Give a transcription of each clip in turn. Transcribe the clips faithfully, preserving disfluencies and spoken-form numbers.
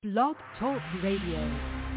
Blog Talk Radio.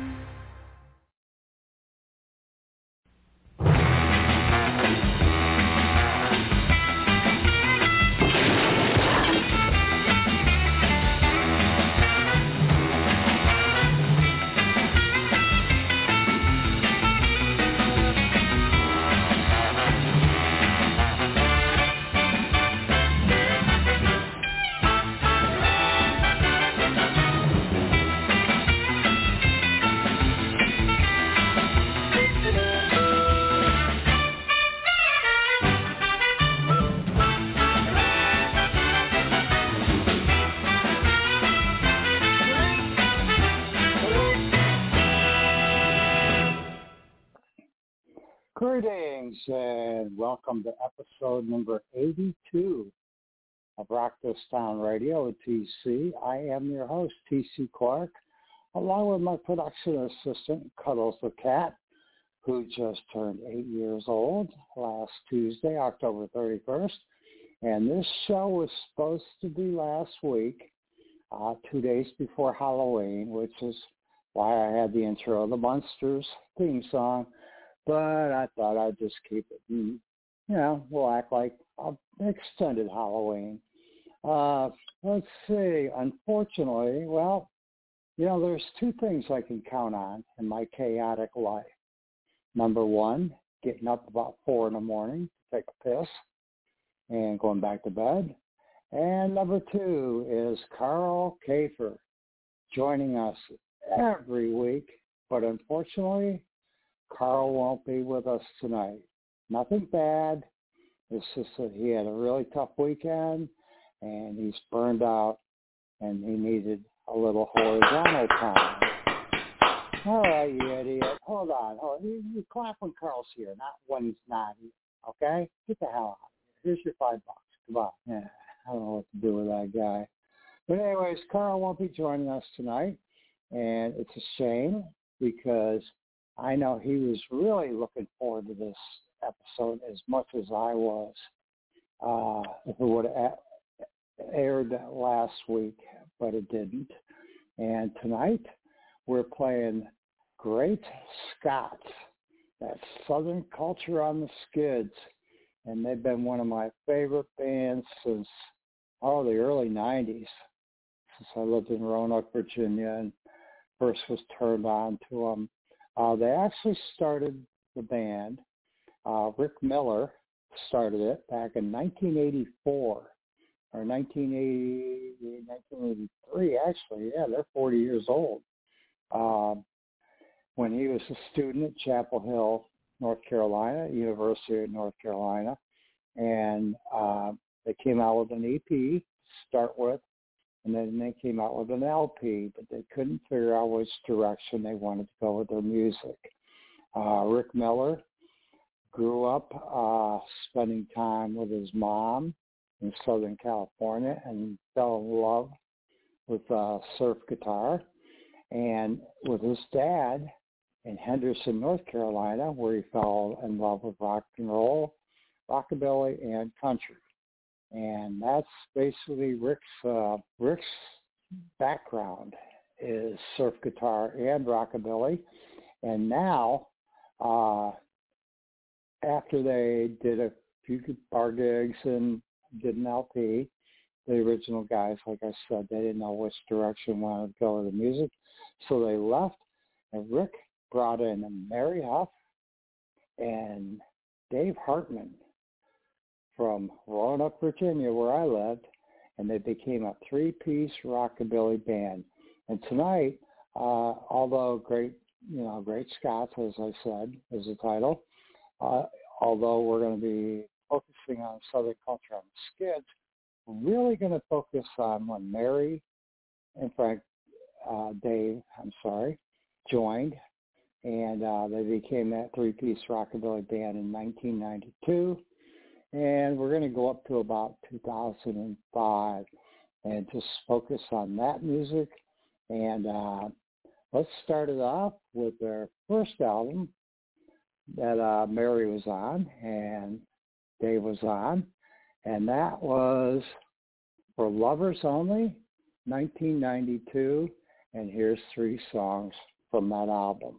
Greetings and welcome to episode number eighty-two of Rock This Town Radio at T C. I am your host, T C Clark, along with my production assistant, Cuddles the Cat, who just turned eight years old last Tuesday, October thirty-first. And this show was supposed to be last week, uh, two days before Halloween, which is why I had the intro of the Munsters theme song. But I thought I'd just keep it, and, you know, we'll act like an extended Halloween. Uh, let's see. Unfortunately, well, you know, there's two things I can count on in my chaotic life. Number one, getting up about four in the morning to take a piss and going back to bed. And number two is Carl Kafer joining us every week. But unfortunately, Carl won't be with us tonight. Nothing bad. It's just that he had a really tough weekend, and he's burned out, and he needed a little horizontal time. All right, you idiot. Hold on. Hold on. You, you clap when Carl's here, not when he's not here, okay? Get the hell out of here. Here's your five bucks. Come on. Yeah, I don't know what to do with that guy. But anyways, Carl won't be joining us tonight, and it's a shame because I know he was really looking forward to this episode as much as I was. Uh, if it would have aired last week, but it didn't. And tonight we're playing Great Scott. That's Southern Culture on the Skids. And they've been one of my favorite bands since, oh, the early nineties, since I lived in Roanoke, Virginia, and first was turned on to them. Uh, they actually started the band. Uh, Rick Miller started it back in nineteen eighty-four, or nineteen eighty, nineteen eighty-three, actually. Yeah, they're forty years old. Um, when he was a student at Chapel Hill, North Carolina, University of North Carolina. And uh, they came out with an E P to start with. And then they came out with an L P, but they couldn't figure out which direction they wanted to go with their music. Uh, Rick Miller grew up uh, spending time with his mom in Southern California and fell in love with uh, surf guitar. And with his dad in Henderson, North Carolina, where he fell in love with rock and roll, rockabilly, and country. And that's basically Rick's uh, Rick's background is surf guitar and rockabilly. And now, uh, after they did a few bar gigs and did an L P, the original guys, like I said, they didn't know which direction they wanted to go with the music, so they left. And Rick brought in Mary Huff and Dave Hartman from Roanoke, Virginia, where I lived, and they became a three-piece rockabilly band. And tonight, uh, although great, you know, Great Scots, as I said, is the title, uh, although we're going to be focusing on Southern Culture on the Skids, we're really going to focus on when Mary, in fact, uh, Dave, I'm sorry, joined, and uh, they became that three-piece rockabilly band in nineteen ninety-two. And we're going to go up to about two thousand five and just focus on that music. And uh, let's start it off with their first album that uh, Mary was on and Dave was on. And that was For Lovers Only, nineteen ninety-two. And here's three songs from that album.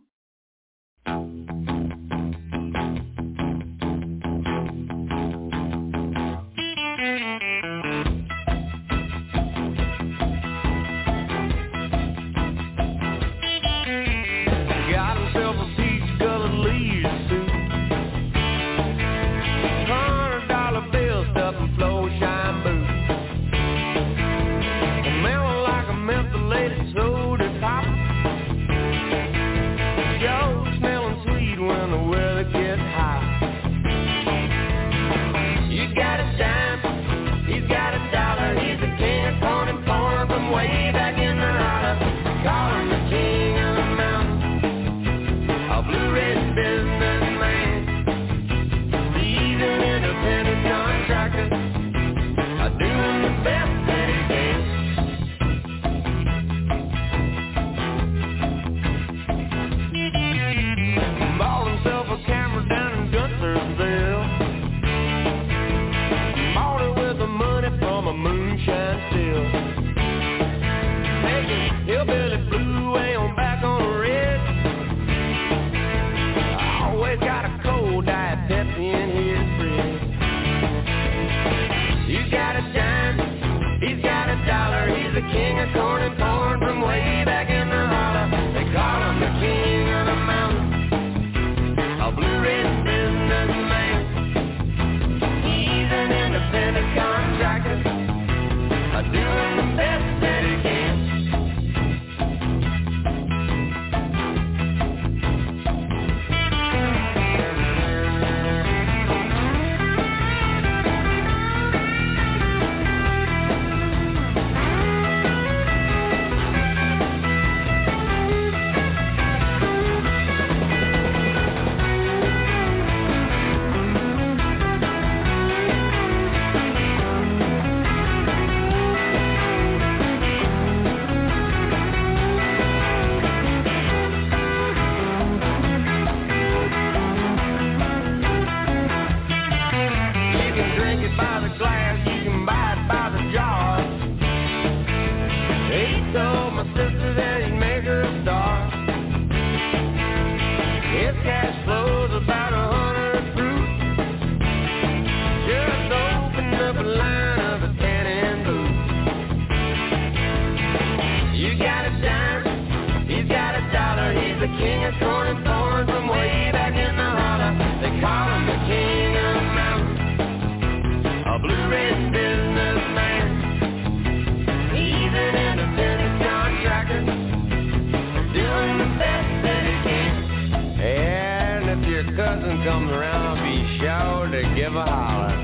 Comes around, I'll be sure to give a holler.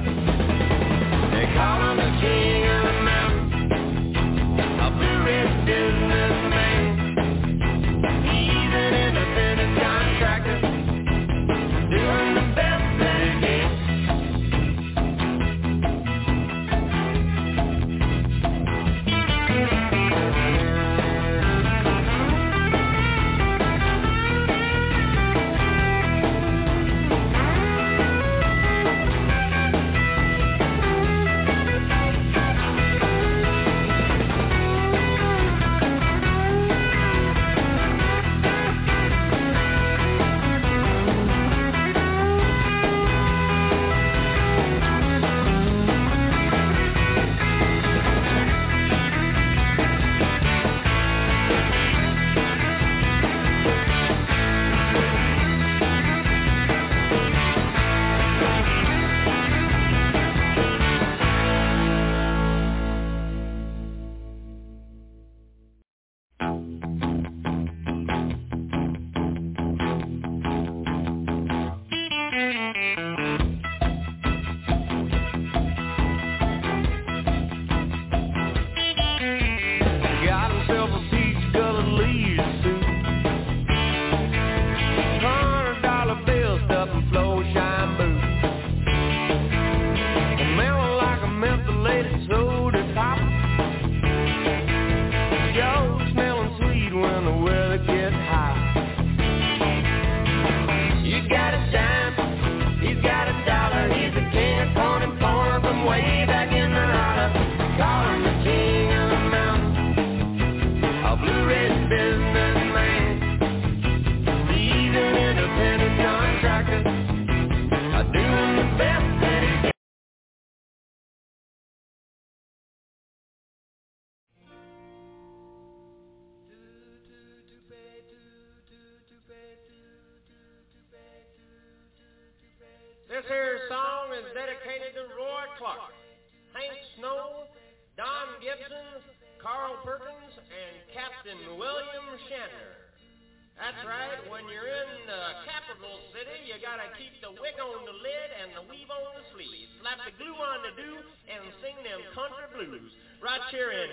They call him the king of the mountain, a blue-red businessman. He's an independent contractor, doing the best that he can. This here song is dedicated to Roy Clark, Hank Snow, Don Gibson, Carl Perkins, and Captain William Shatner. That's right, when you're in the capital city, you gotta keep the wig on the lid and the weave on the sleeve. Slap the glue on the do and sing them country blues. Right here in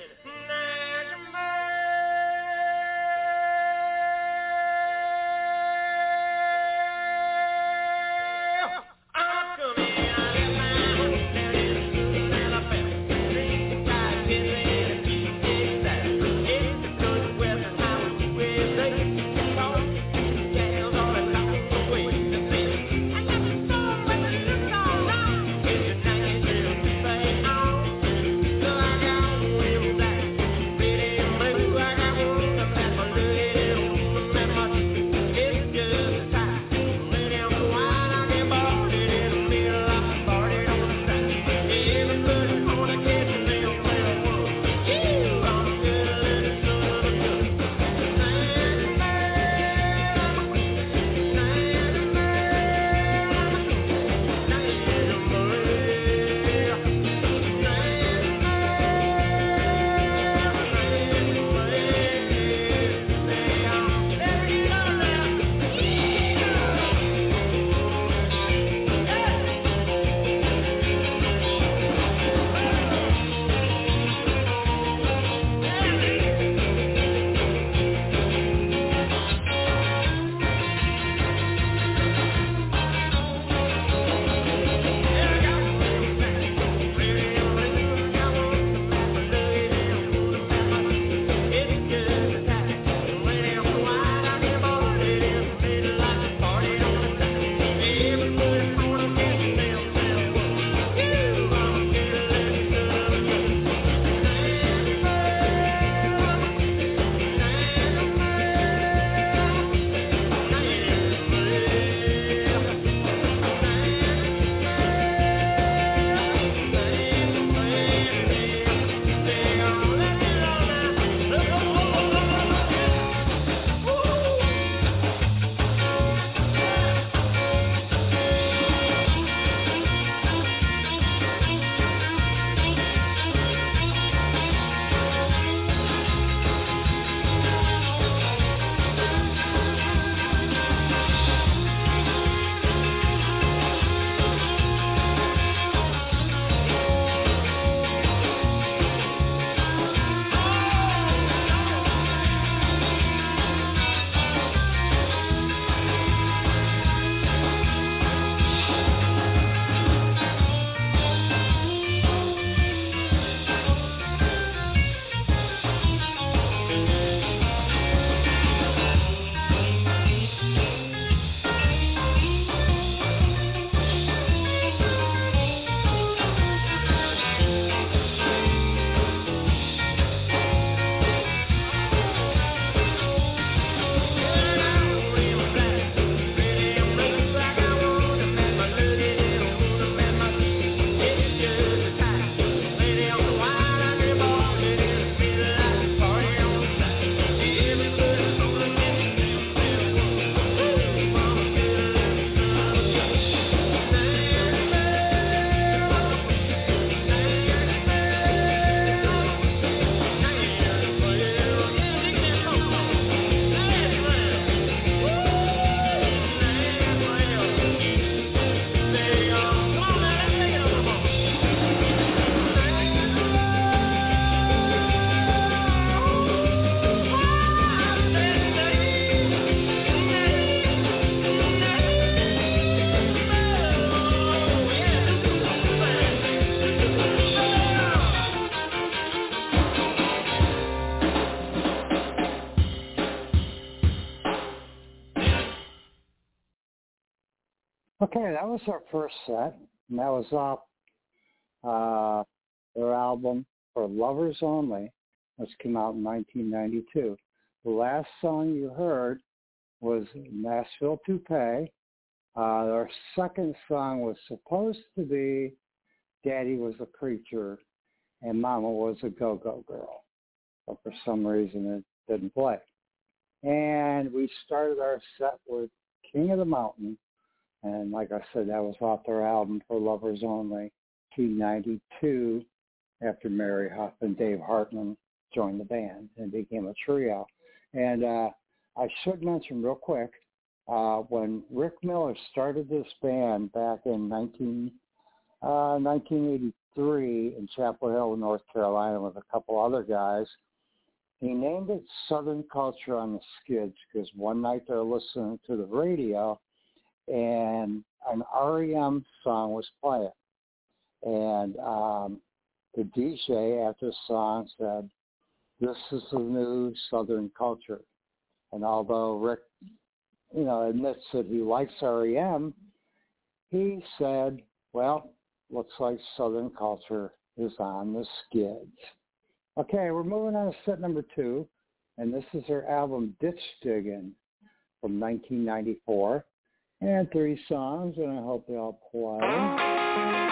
Okay, that was our first set, and that was off uh, their album For Lovers Only, which came out in nineteen ninety-two. The last song you heard was Nashville Toupee. Uh, our second song was supposed to be Daddy Was a Creature and Mama Was a Go-Go Girl, but for some reason it didn't play. And we started our set with King of the Mountain And like I said, that was off their album For Lovers Only, nineteen ninety-two, after Mary Huff and Dave Hartman joined the band and became a trio. And uh, I should mention real quick, uh, when Rick Miller started this band back in nineteen, uh, nineteen eighty-three in Chapel Hill, North Carolina, with a couple other guys, he named it Southern Culture on the Skids because one night they're listening to the radio and an R E M song was playing. And um, the D J after the song said, "This is the new Southern culture." And although Rick, you know, admits that he likes R E M, he said, well, looks like Southern culture is on the skids. Okay, we're moving on to set number two, and this is their album Ditch Diggin' from nineteen ninety-four. And three songs, and I hope they all play.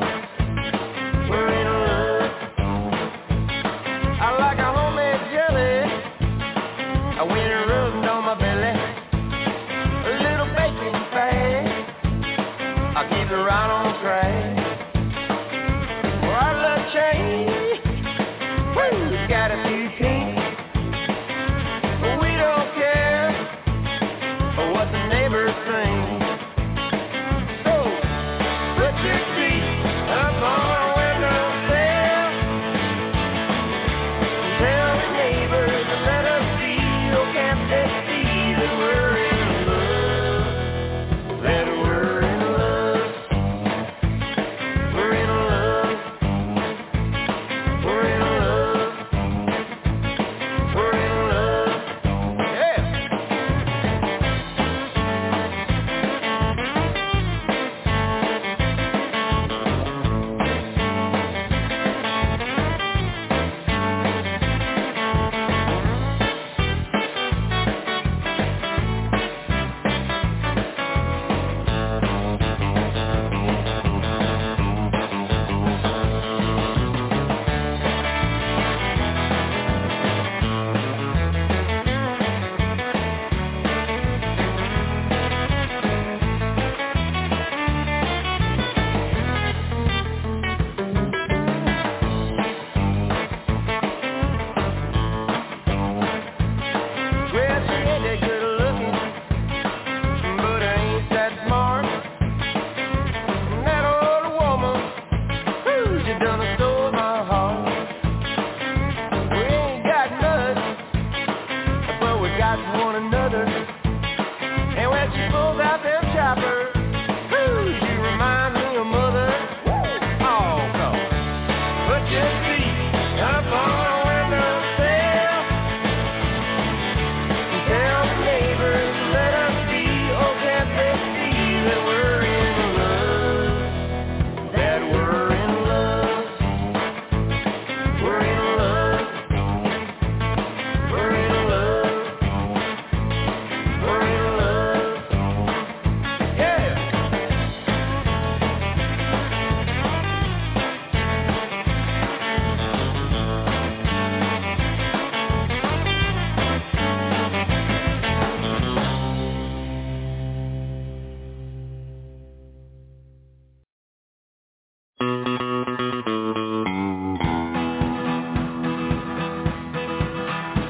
I like a homemade jelly.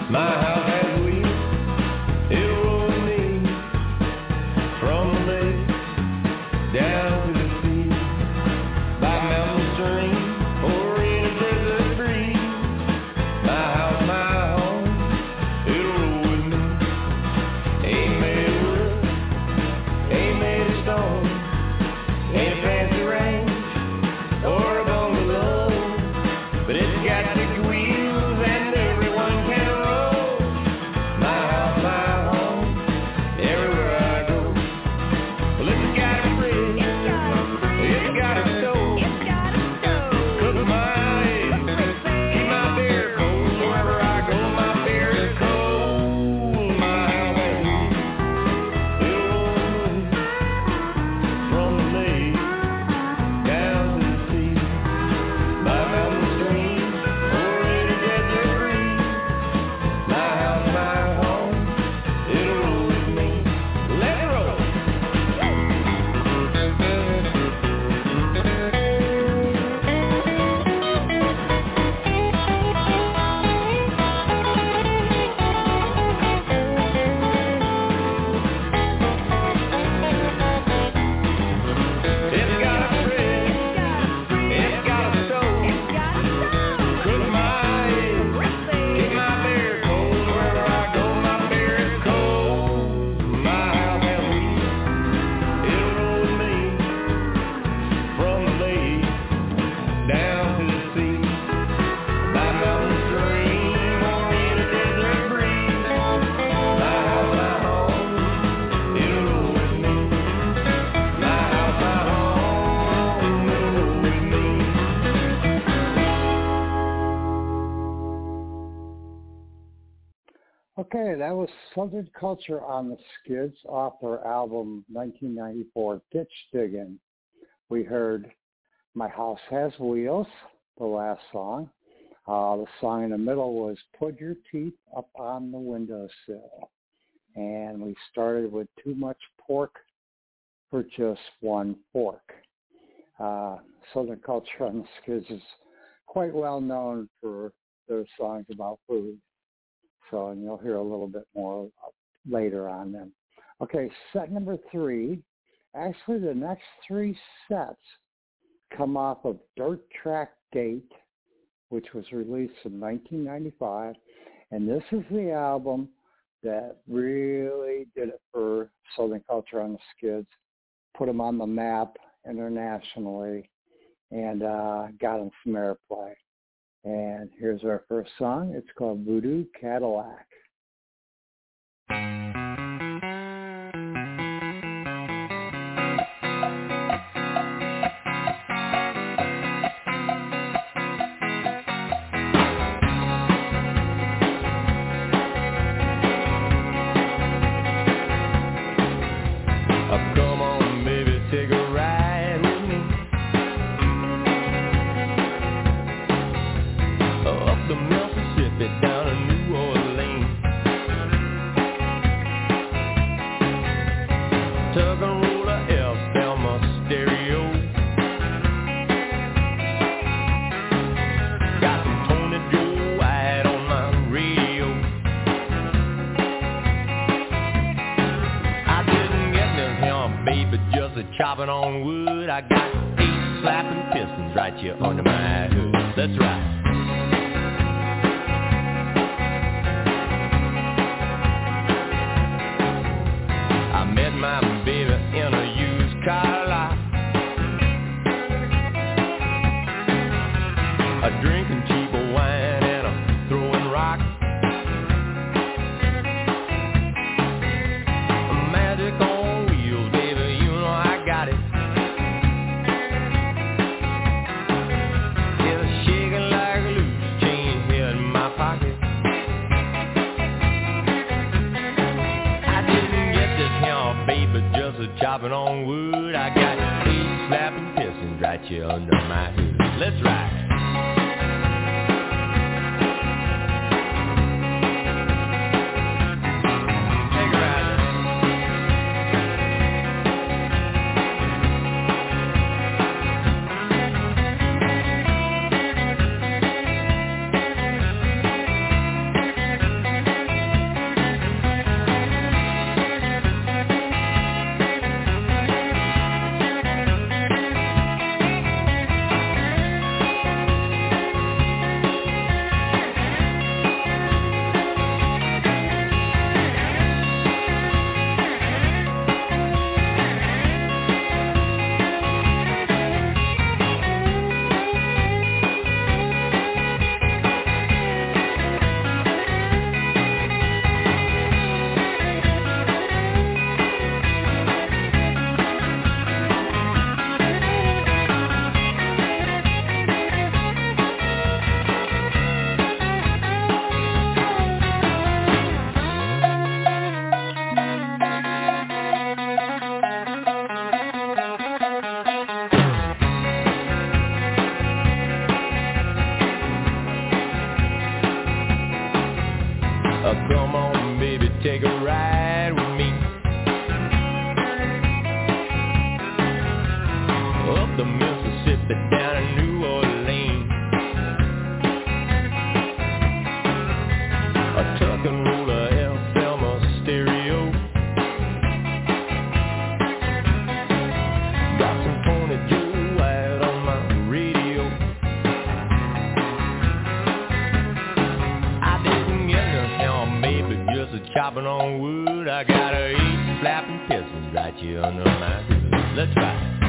Okay, that was Southern Culture on the Skids off their album nineteen ninety-four, Ditch Diggin'. We heard My House Has Wheels, the last song. Uh, the song in the middle was Put Your Teeth Up on the Windowsill. And we started with Too Much Pork for Just One Fork. Uh, Southern Culture on the Skids is quite well known for their songs about food. So, and you'll hear a little bit more later on them. Okay, set number three. Actually, the next three sets come off of Dirt Track Date, which was released in nineteen ninety-five. And this is the album that really did it for Southern Culture on the Skids, put them on the map internationally, and uh, got them some airplay. And here's our first song. It's called Voodoo Cadillac. Chopping on wood, I got eight slapping pistons right here under my hood. That's right. I met my baby in a used car lot, a drinking cheap wine and a throwing rock. A magic on chopping on wood, I got eight slapping pistons right here under my hood. Let's ride. Take a ride. come on, baby, take a ride with me. Up the Mississippi, down to New Orleans. A tuck and roll a F M a stereo. Got some Tony Joe White on my radio. I didn't get no help, baby, just a chopping on wood. I got a eight flapping pistols right here under my hood. Let's try it.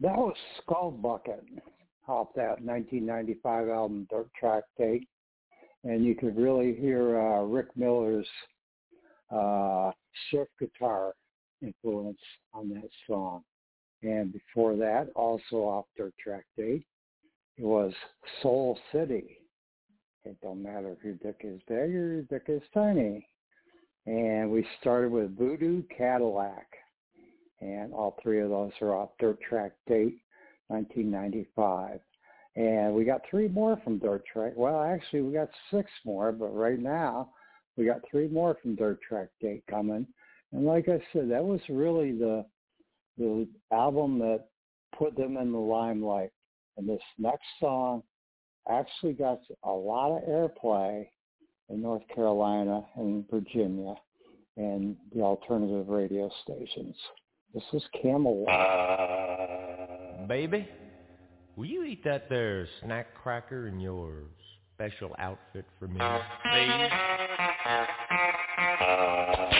that was Skull Bucket off that nineteen ninety-five album Dirt Track Date. And you could really hear uh, Rick Miller's uh, surf guitar influence on that song. And before that, also off Dirt Track Date, it was Soul City. It don't matter if your dick is big or your dick is tiny. And we started with Voodoo Cadillac. And all three of those are off Dirt Track Date, nineteen ninety-five. And we got three more from Dirt Track. Well, actually, we got six more, but right now we got three more from Dirt Track Date coming. And like I said, that was really the the album that put them in the limelight. And this next song actually got a lot of airplay in North Carolina and Virginia and the alternative radio stations. This is Camelot. Uh, baby, will you eat that there snack cracker in your special outfit for me, please? Uh,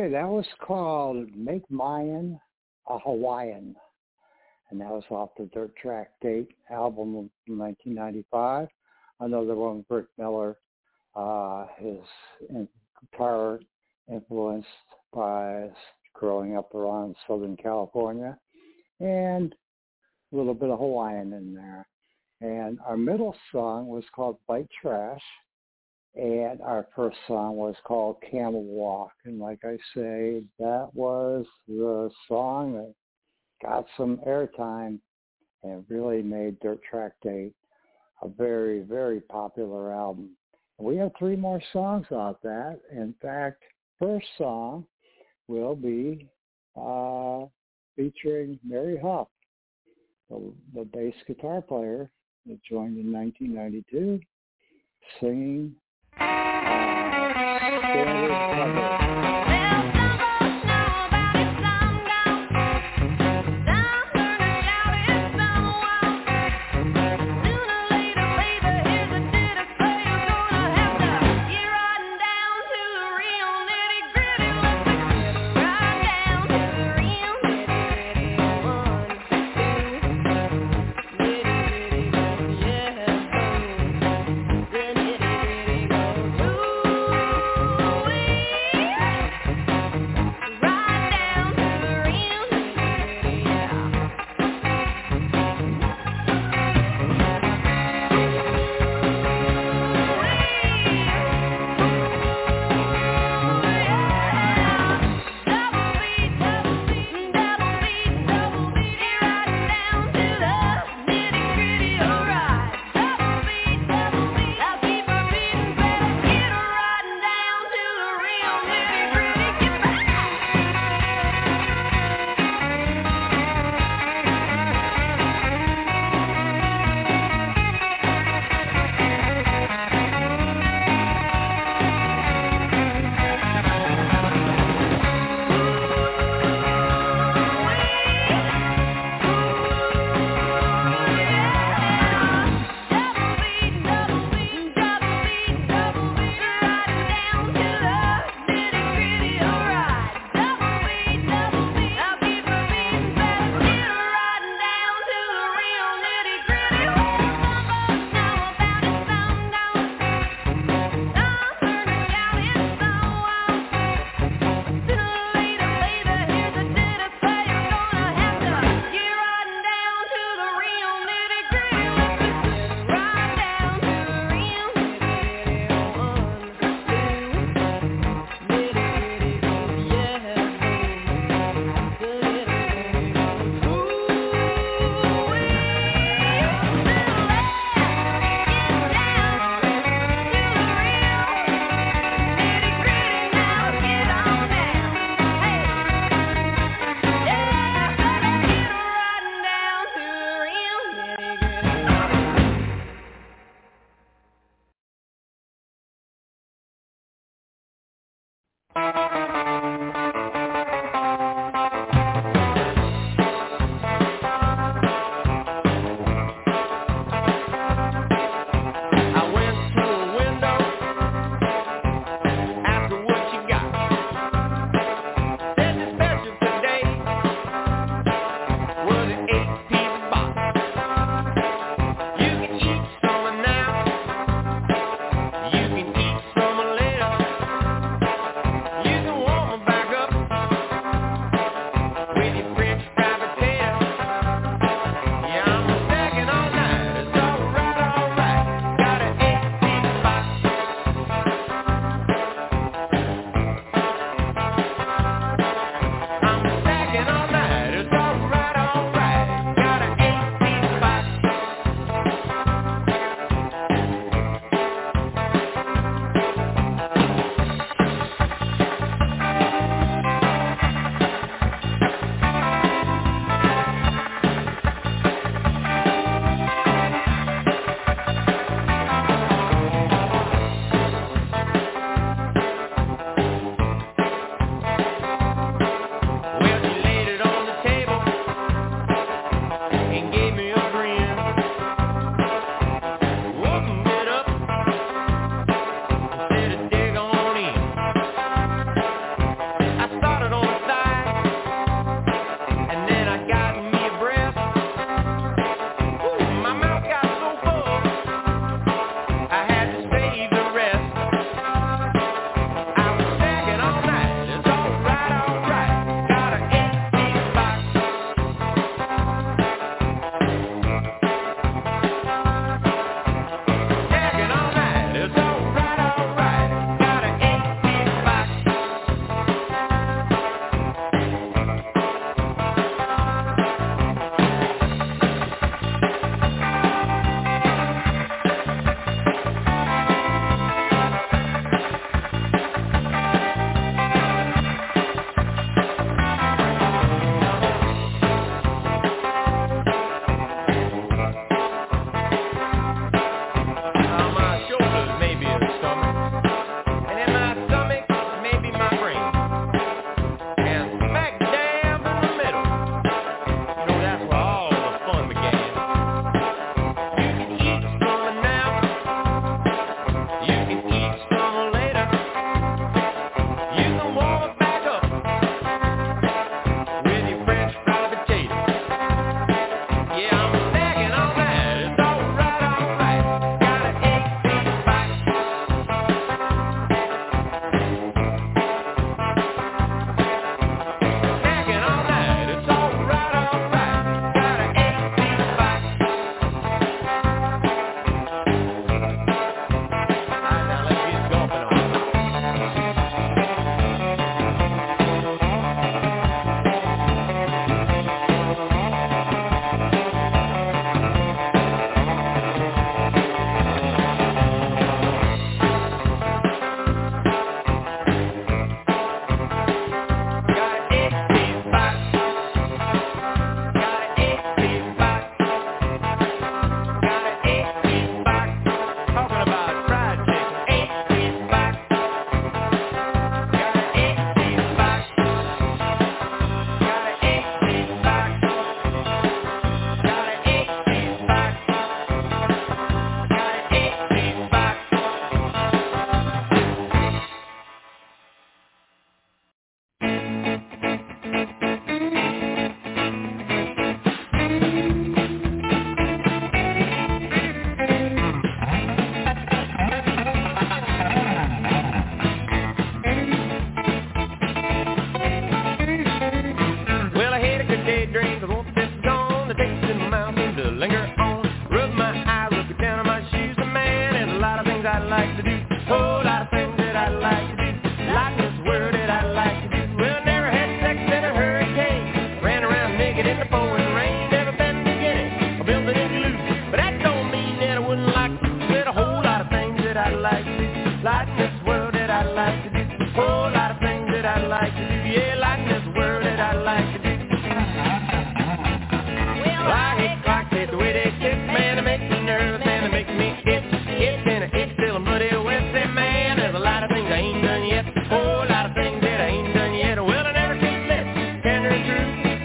Okay, that was called Make Mayan a Hawaiian. And that was off the Dirt Track Date album from nineteen ninety-five. Another one, Rick Miller, uh, his in, guitar influenced by growing up around Southern California, and a little bit of Hawaiian in there. And our middle song was called White Trash, and our first song was called Camel Walk. And like I say, that was the song that got some airtime and really made Dirt Track Date a very, very popular album. And we have three more songs off that. In fact, first song will be uh, featuring Mary Huff, the, the bass guitar player that joined in nineteen ninety-two, singing uh, standard cover.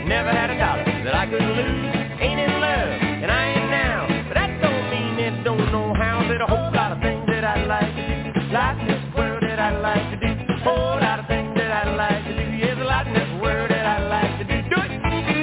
never had a dollar that I couldn't lose. Ain't in love, and I ain't now. But that don't mean it don't know how. There's a whole lot of things that I like to do. Lot in this world that I like to do. Whole lot of things that I like to do. There's a lot in this world that I like to do. Do it!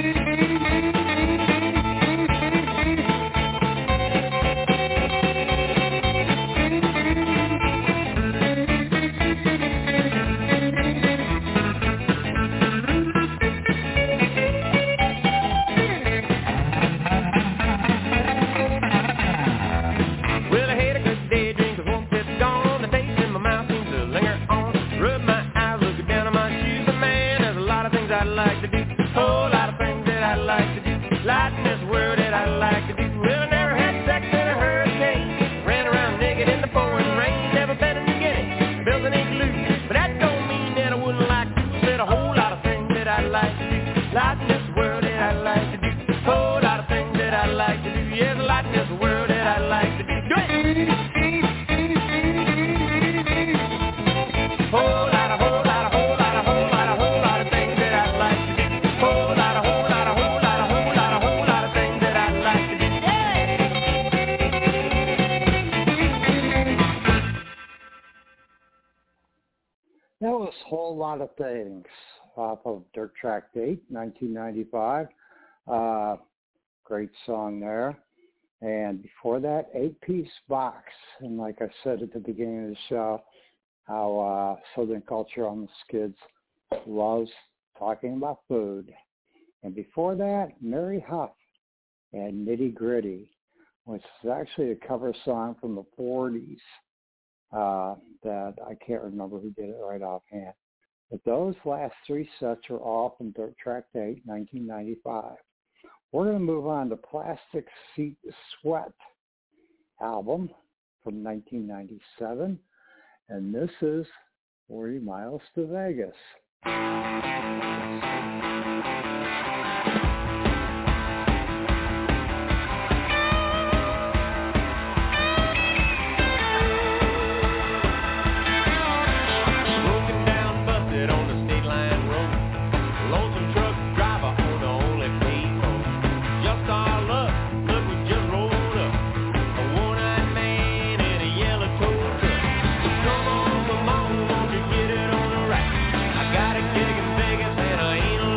Lot of Things off of Dirt Track Date, nineteen ninety-five. Uh, great song there. And before that, Eight Piece Box. And like I said at the beginning of the show, how uh, Southern culture on the Skids loves talking about food. And before that, Mary Huff and Nitty Gritty, which is actually a cover song from the forties uh, that I can't remember who did it right offhand. But those last three sets are all from Dirt Track Date, nineteen ninety-five. We're going to move on to Plastic Seat Sweat album from nineteen ninety-seven. And this is forty Miles to Vegas. Got a gig in Vegas and I ain't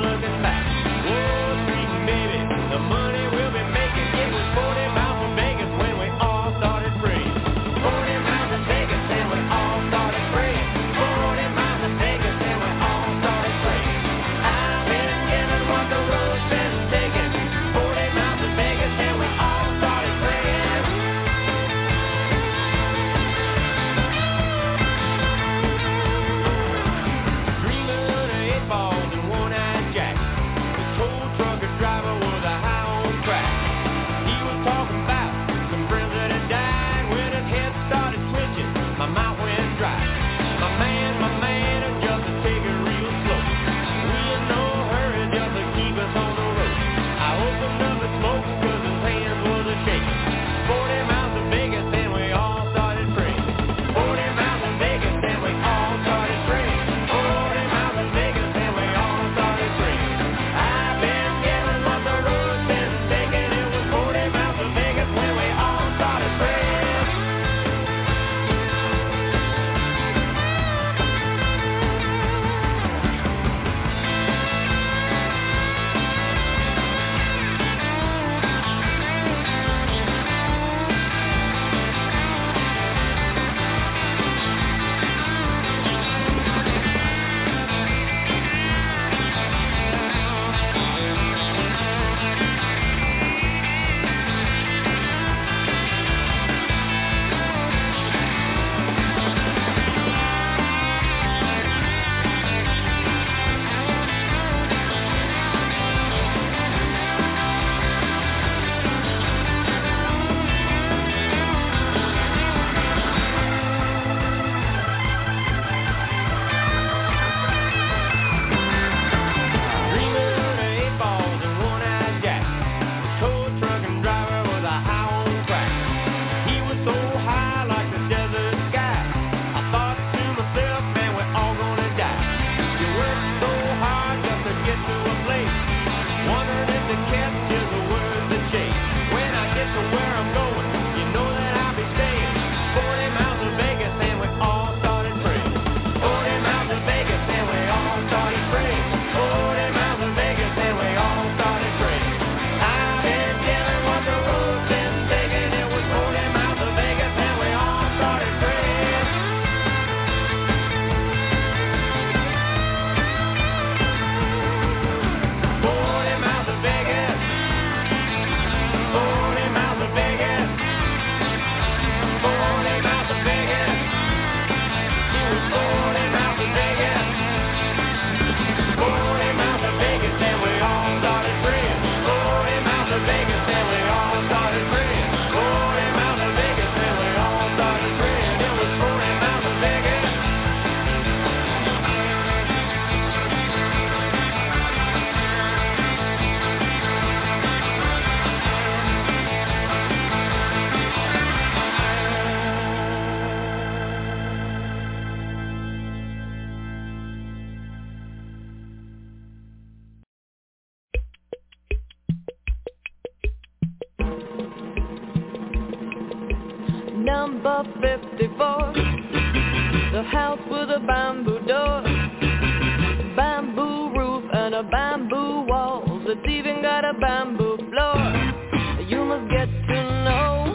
Number fifty-four, the house with a bamboo door, bamboo roof and a bamboo walls. It's even got a bamboo floor. You must get to know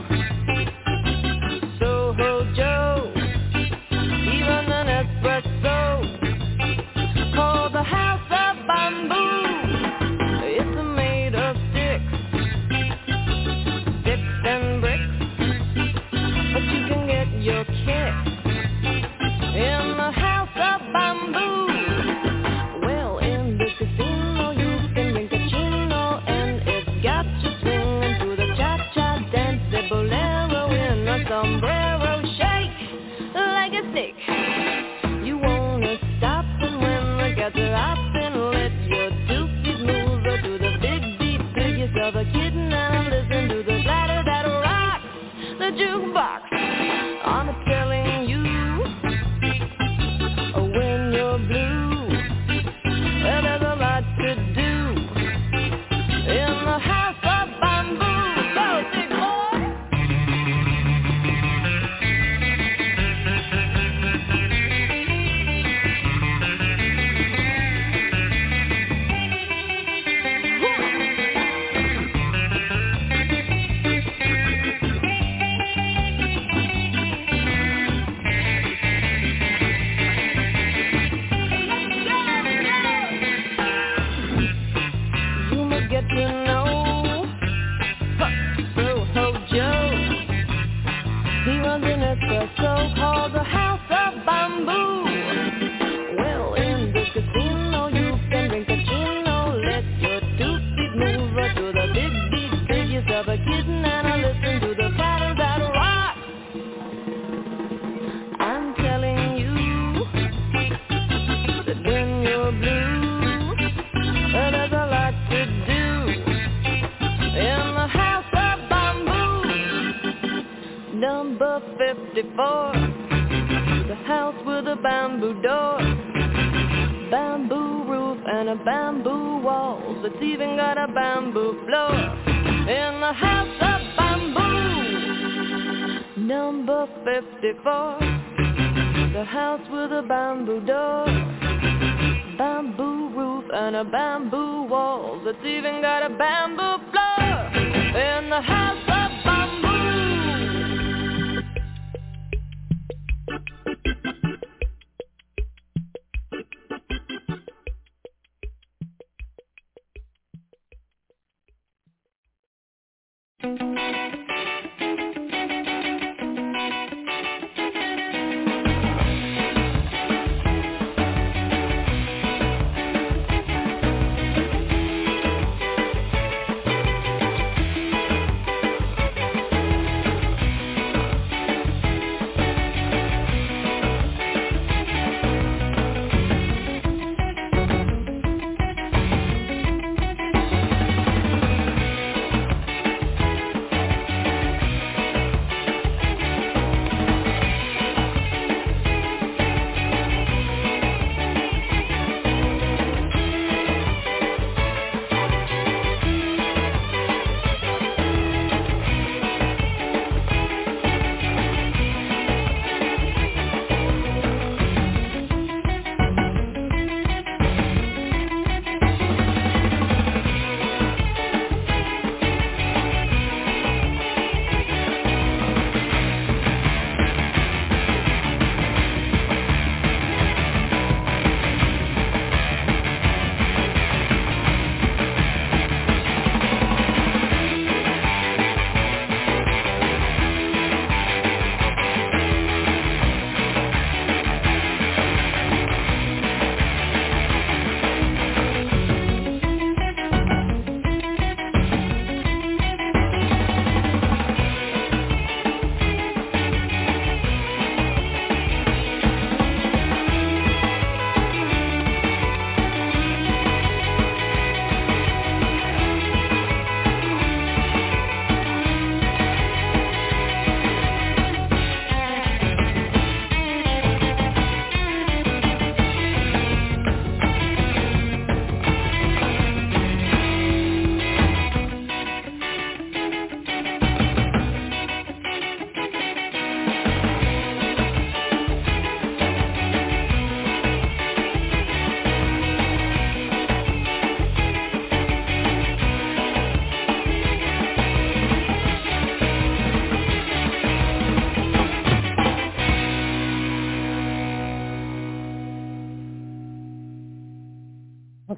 Soho Joe. He runs an espresso called the House of Bamboo. It's made of sticks, sticks and bricks, but you can get your kicks in the House of Bamboo. Well, in the casino you can drink a chino, and it's got you swinging to the cha-cha dance, the bolero in a sombrero shake like a snake. You wanna stop and when the gets are up and let your two feet move to the big beat, dig yourself a kitten and listen to the clatter that rocks the jukebox. I'm telling you, when you're blue, well, there's a lot to do in the House of Bamboo. Go, big boy! You must get to know Soho Joe. He runs an espresso called the House of Bamboo. Well, in the casino you can drink a chino, let your two feet move to the big beat, dig yourself a kitten and listen to the clatter that rocks. I'm telling you that when you're blue, well, there's a lot to do in the House of Bamboo. Number fifty-four, the house with a bamboo door, bamboo roof and a bamboo walls. It's even got a bamboo floor in the House of Bamboo. Number fifty-four, the house with a bamboo door, bamboo roof and a bamboo walls. It's even got a bamboo floor in the House of Bamboo.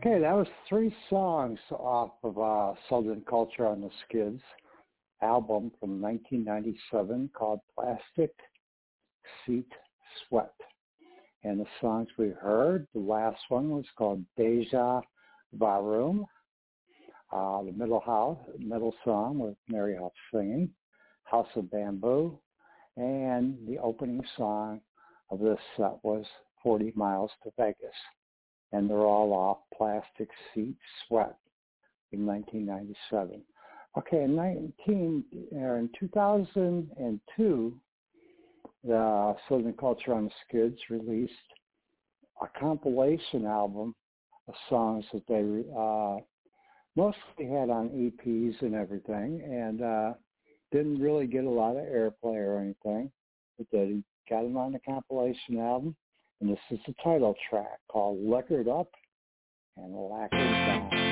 Okay, that was three songs off of uh, Southern Culture on the Skids album from nineteen ninety-seven called Plastic Seat Sweat. And the songs we heard, the last one was called Deja Varum, uh, the middle house, middle song with Mary Huff singing, House of Bamboo, and the opening song of this set was forty miles to Vegas. And they're all off Plastic Seat Sweat in nineteen ninety-seven. Okay, in nineteen, uh, in two thousand two, the Southern Culture on the Skids released a compilation album of songs that they uh, mostly had on E Ps and everything, and uh, didn't really get a lot of airplay or anything, but they got them on the compilation album, and this is the title track called Liquored Up and Lacquered Down.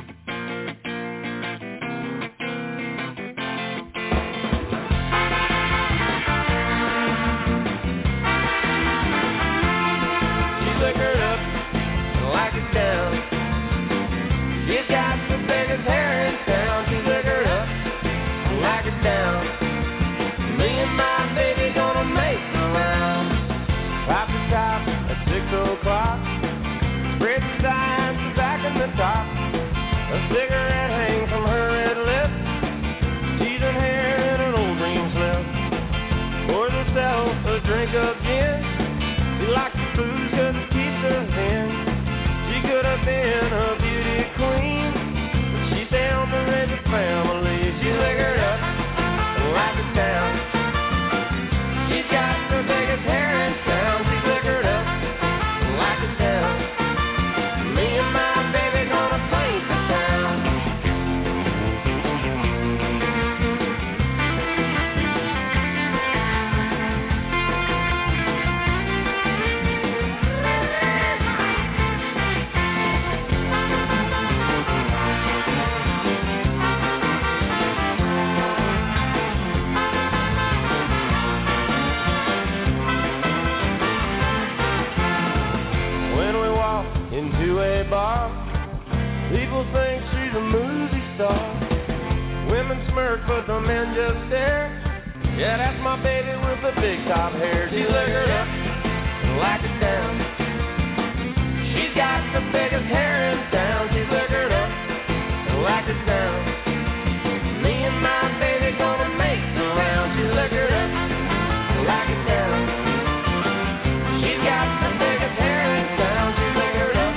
Liquored up and lacquered down. She's got the biggest hair in town. She's liquored up and lacquered down. Me and my baby gonna make a round. Pop the top at six o'clock. Spread the signs back in the top. A cigarette hangs from her red lips. Teasing hair in an old green slip. Pours herself a drink of gin. She likes the booze 'cause it keeps her thin. She could have been a beauty queen, but she sounds to raise a family. She's liquored up and lacquered down. She's got the biggest hair in town. She's liquored up and lacquered down. Me and my baby gonna paint the town. Into a bar, people think she's a movie star. Women smirk, but the men just stare. Yeah, that's my baby with the big top hair. She's liquored up and lacquered down. She's got the biggest hair in town. She's liquored up and lacquered down. Me and my baby gonna make the round. She's liquored up and lacquered down. She's got the biggest hair in town. She's liquored up.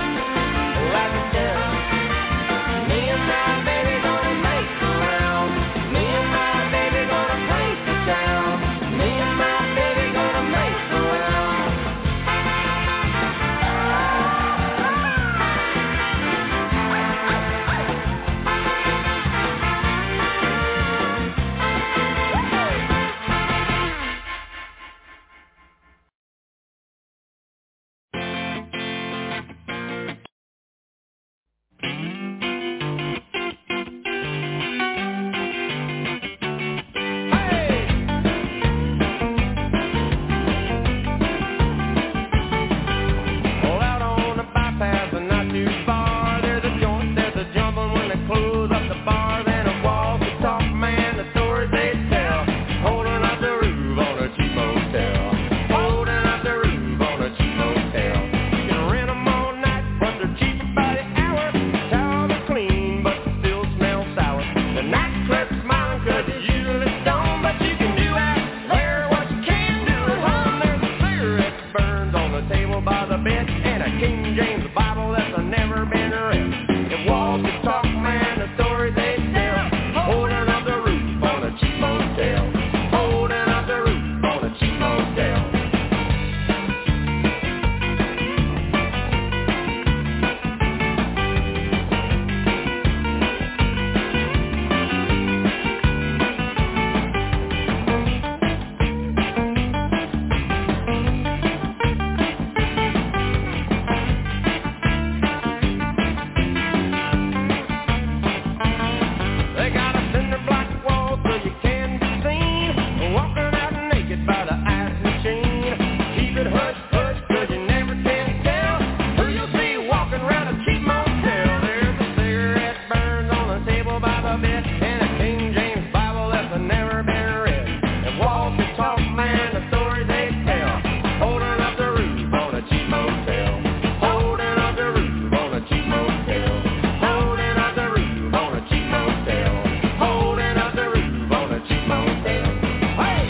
bit in a King James Bible that's never been read. And walk and talk, man, the stories they tell. Holding up the roof on a cheap motel. Holding up the roof on a cheap motel. Holding up the roof on a cheap motel. Holding up the roof on a cheap motel. Hey!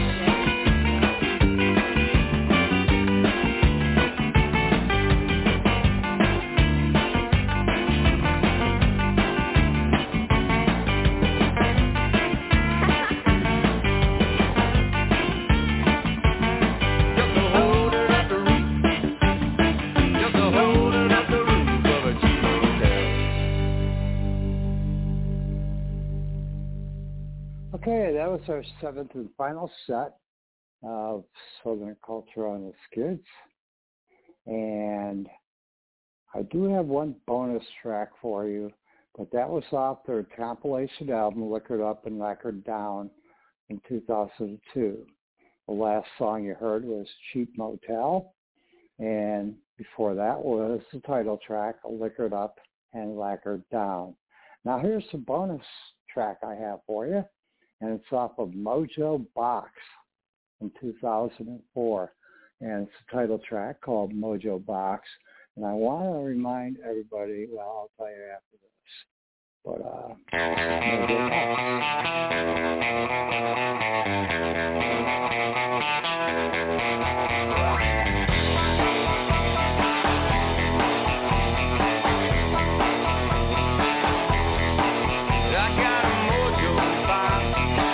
Just a holding up the roof. Just a holding up the roof of a cheap motel. Okay, that was our seventh and final set of Southern Culture on the Skids. And I do have one bonus track for you, but that was off their compilation album, Liquored Up and Lacquered Down, in two thousand two. The last song you heard was Cheap Motel, and before that was the title track, Liquored Up and Lacquered Down. Now here's the bonus track I have for you, and it's off of Mojo Box in two thousand four, and it's a title track called Mojo Box. And I want to remind everybody, well, I'll tell you after this, but uh, Mojo Box. I got a mojo box.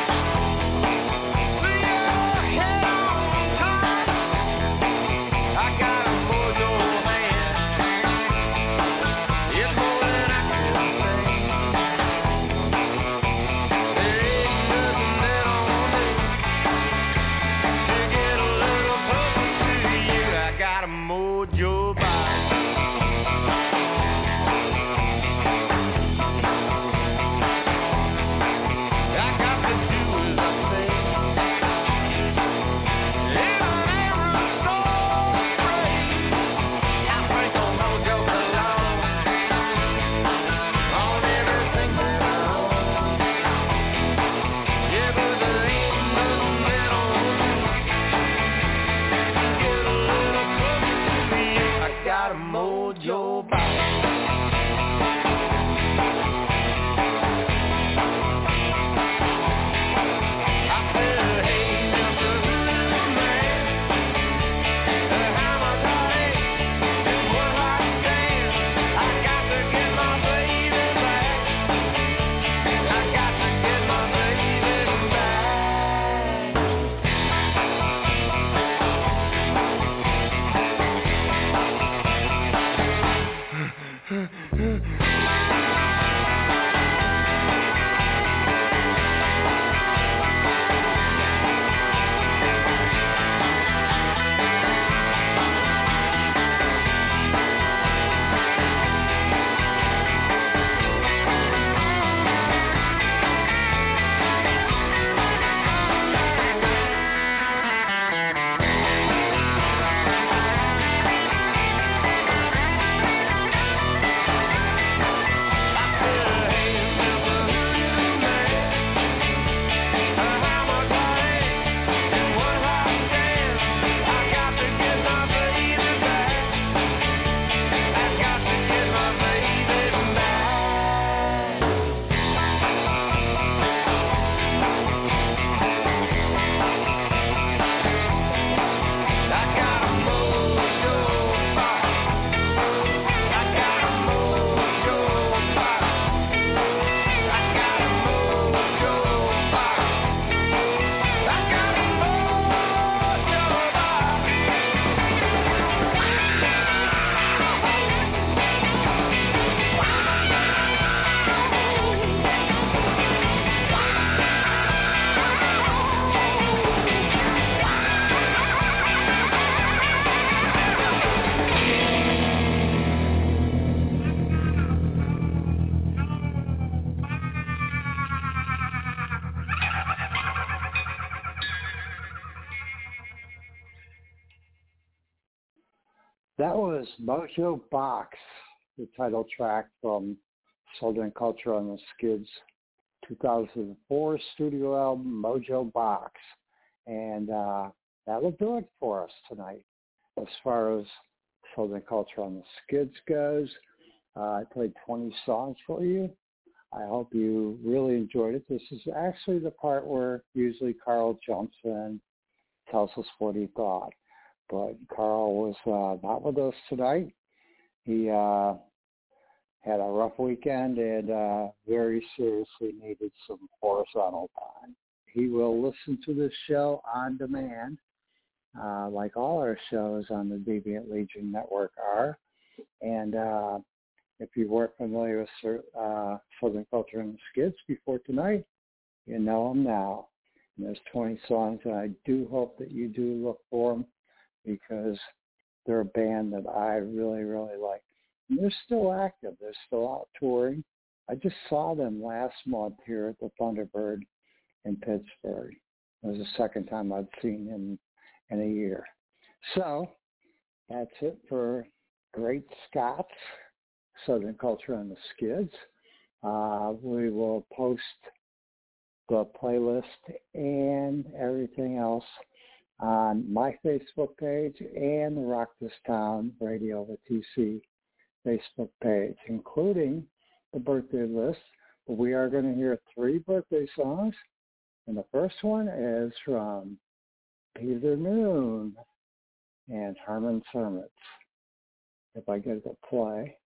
With your head on top. I got a mojo man. It's more than I can say. There ain't nothing that I'll do to get a little closer to you. I got a mojo box. I got to do as I say. Even every soul prays. I sprinkle mojo alone on everything that I own. Yeah, but there ain't nothing that I'll do to get a little closer to you. I got a mojo box. I said, hey, Mister Hoodoo Man, how much I ain't and what I stand. I got to get my baby back. I got to get my baby back. That was Mojo Box, the title track from Southern Culture on the Skids two thousand four studio album, Mojo Box. And uh, that'll do it for us tonight. As far as Southern Culture on the Skids goes, uh, I played twenty songs for you. I hope you really enjoyed it. This is actually the part where usually Carl jumps in, tells us what he thought. But Carl was uh, not with us tonight. He uh, had a rough weekend and uh, very seriously needed some horizontal time. He will listen to this show on demand, uh, like all our shows on the Deviant Legion Network are. And uh, if you weren't familiar with uh, Southern Culture and the Skids before tonight, you know them now. And there's twenty songs, and I do hope that you do look for them because they're a band that I really, really like. And they're still active. They're still out touring. I just saw them last month here at the Thunderbird in Pittsburgh. It was the second time I'd seen him in a year. So that's it for Great Scots, Southern Culture on the Skids. Uh, we will post the playlist and everything else on my Facebook page and the Rock This Town Radio with T C Facebook page, including the birthday list. But we are going to hear three birthday songs, and the first one is from Peter Noon and Herman Sermons. If I get it to play.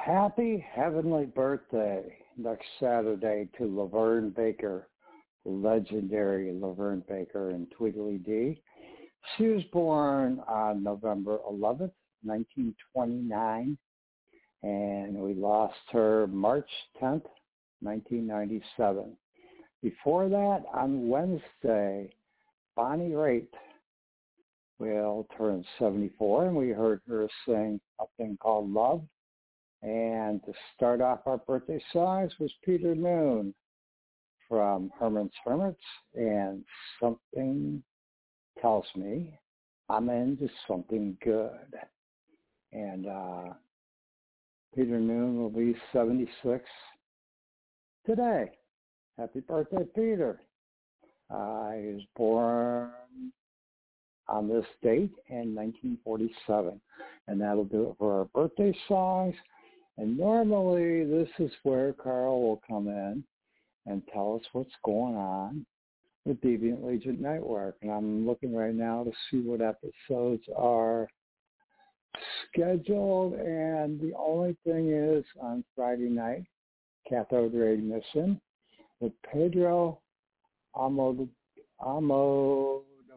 happy heavenly birthday next Saturday to Laverne Baker, legendary Laverne Baker in Tweedledee. She was born on November eleventh, nineteen twenty-nine, and we lost her March tenth, nineteen ninety-seven. Before that, on Wednesday, Bonnie Raitt will turn seventy-four, and we heard her sing a thing called Love. And to start off our birthday songs was Peter Noone from Herman's Hermits, and Something Tells Me I'm Into Something Good. And uh, Peter Noone will be seventy-six today. Happy birthday, Peter. Uh, he was born on this date in nineteen forty-seven. And that'll do it for our birthday songs. And normally this is where Carl will come in and tell us what's going on with Deviant Legion Network. And I'm looking right now to see what episodes are scheduled. And the only thing is on Friday night, Cathode Ray Mission with Pedro Almod- Almodovar.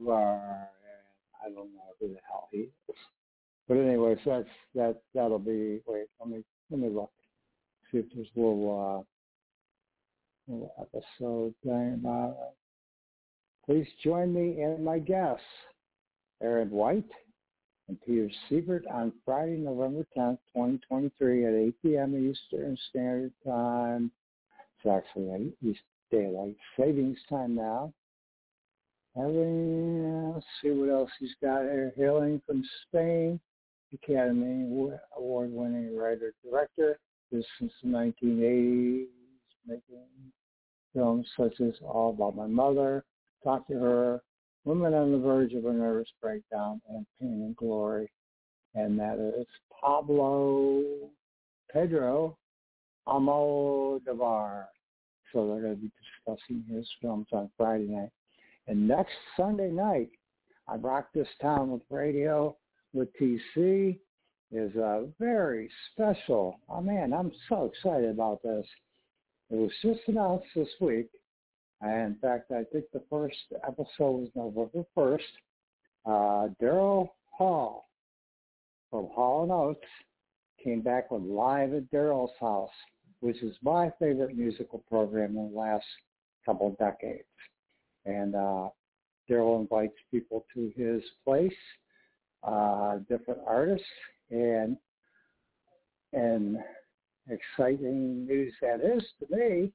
I don't know who the hell he is. But anyways, that's that that'll be wait, let me let me look. See if there's a little uh little episode thing about it. Please join me and my guests, Aaron White and Peter Siebert, on Friday, November tenth, twenty twenty-three at eight p.m. Eastern Standard Time. It's actually at East Daylight Savings Time now. Having, let's see what else he's got here. Hailing from Spain, Academy Award-winning writer-director. This since the nineteen eighties, making films such as All About My Mother, Talk to Her, Women on the Verge of a Nervous Breakdown, and Pain and Glory. And that is Pablo Pedro Almodovar. So they're going to be discussing his films on Friday night. And next Sunday night, I Rock This Town with Radio with T C is a very special. Oh, man, I'm so excited about this. It was just announced this week. And in fact, I think the first episode was November first. Uh, Daryl Hall from Hall and Oates came back with Live at Daryl's House, which is my favorite musical program in the last couple of decades. And uh, Daryl invites people to his place, uh, different artists, and and exciting news that is to me.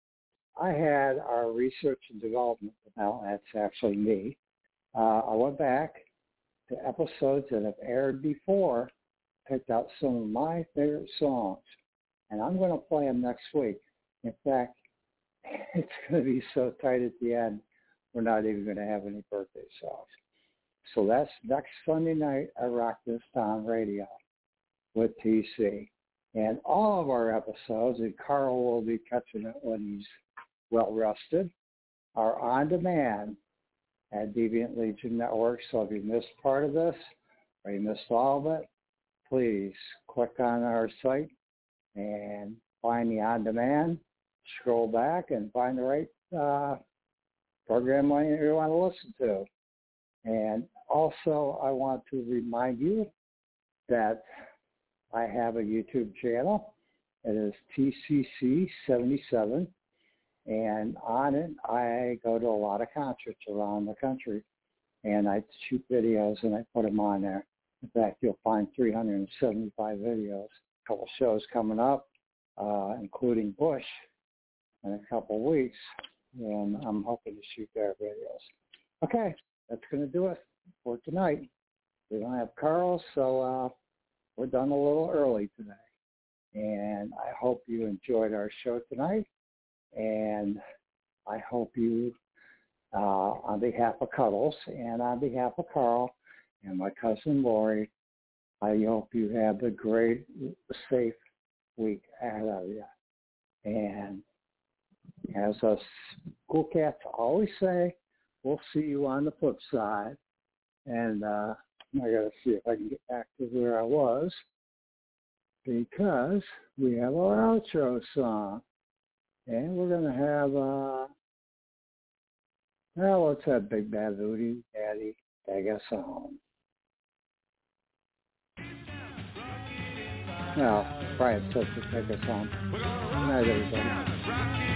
I had our research and development, now that's actually me. Uh, I went back to episodes that have aired before, picked out some of my favorite songs, and I'm going to play them next week. In fact, it's going to be so tight at the end, we're not even going to have any birthday songs. So that's next Sunday night at Rock This Town Radio with T C. And all of our episodes, and Carl will be catching it when he's well rested, are on demand at Deviant Legion Network. So if you missed part of this or you missed all of it, please click on our site and find the on demand, scroll back and find the right uh, program you want to listen to. And also I want to remind you that I have a YouTube channel. It is T C C seventy-seven. And on it, I go to a lot of concerts around the country. And I shoot videos and I put them on there. In fact, you'll find three hundred seventy-five videos. A couple shows coming up, uh, including Bush in a couple weeks. And I'm hoping to shoot their videos. Okay, that's going to do it for tonight. We don't have Carl, so uh, we're done a little early today. And I hope you enjoyed our show tonight. And I hope you, uh, on behalf of Cuddles and on behalf of Carl and my cousin Lori, I hope you have a great, safe week ahead of you. And as us cool cats always say, we'll see you on the flip side. And uh, I got to see if I can get back to where I was. because we have our outro song. And we're going to have, uh, well, let's have Big Bad Rudy, Daddy, take us home. Well, Brian says to take us home. Good night, everybody.